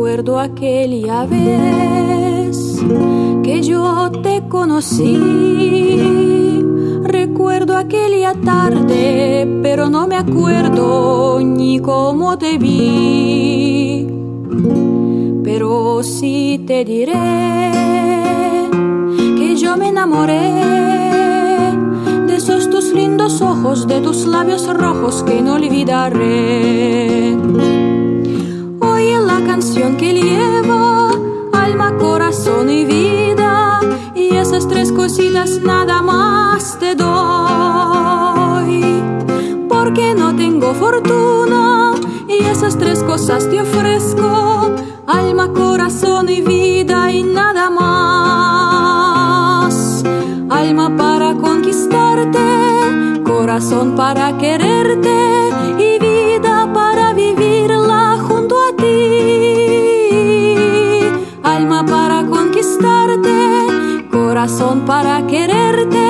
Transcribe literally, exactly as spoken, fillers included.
Recuerdo aquella vez que yo te conocí. Recuerdo aquella tarde, pero no me acuerdo ni cómo te vi. Pero sí te diré que yo me enamoré de esos tus lindos ojos, de tus labios rojos que no olvidaré. Oye la canción que lleva alma, corazón y vida, y esas tres cositas nada más te doy. Porque no tengo fortuna y esas tres cosas te ofrezco: alma, corazón y vida, y nada más. Alma para conquistarte, corazón para quererte y vida para vivirla junto a ti. Alma para conquistarte, corazón para quererte